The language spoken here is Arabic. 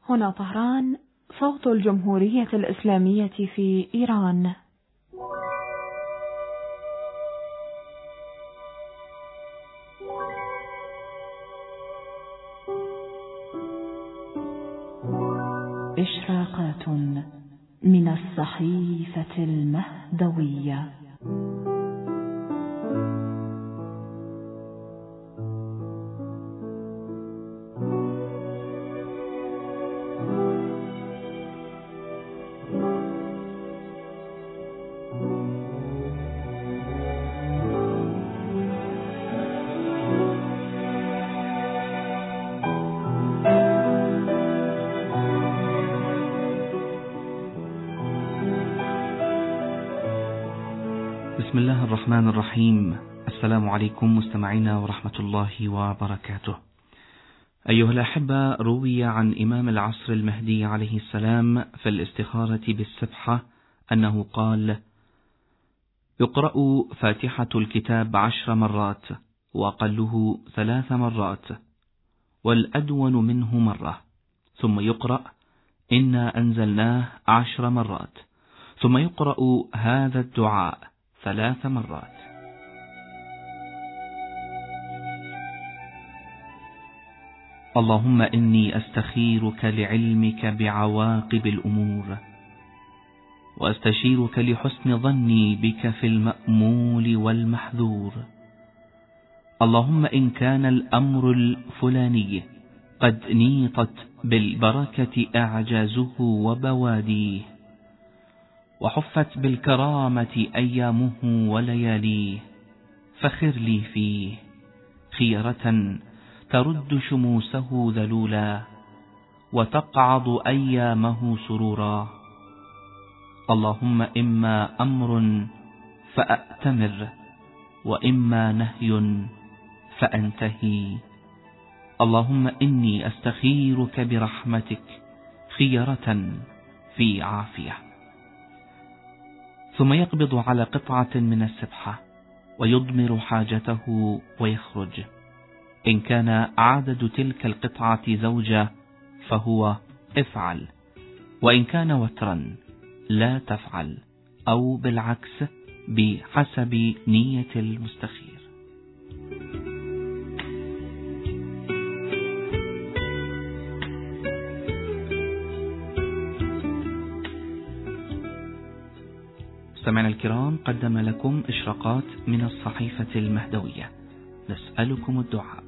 هنا طهران، صوت الجمهورية الإسلامية في إيران. إشراقات من الصحيفة المهدوية. بسم الله الرحمن الرحيم. السلام عليكم مستمعينا ورحمة الله وبركاته. أيها الأحبة، روي عن إمام العصر المهدي عليه السلام في الاستخارة بالسبحة أنه قال: يقرأ فاتحة الكتاب 10 مرات، وأقله 3 مرات، والأدون منه مرة، ثم يقرأ إنا أنزلناه 10 مرات، ثم يقرأ هذا الدعاء 3 مرات. اللهم إني أستخيرك لعلمك بعواقب الأمور، وأستشيرك لحسن ظني بك في المأمول والمحذور. اللهم إن كان الأمر الفلاني قد نيطت بالبركة أعجازه وبواديه، وحفت بالكرامة أيامه ولياليه، فخر لي فيه خيرة ترد شموسه ذلولا، وتقعض أيامه سرورا. اللهم إما أمر فأأتمر، وإما نهي فأنتهي. اللهم إني أستخيرك برحمتك خيرة في عافية. ثم يقبض على قطعة من السبحة ويضمر حاجته ويخرج. إن كان عدد تلك القطعة زوجة فهو افعل، وإن كان وترا لا تفعل، أو بالعكس بحسب نية المستخير. سمعنا الكرام، قدم لكم إشراقات من الصحيفة المهدوية. نسألكم الدعاء.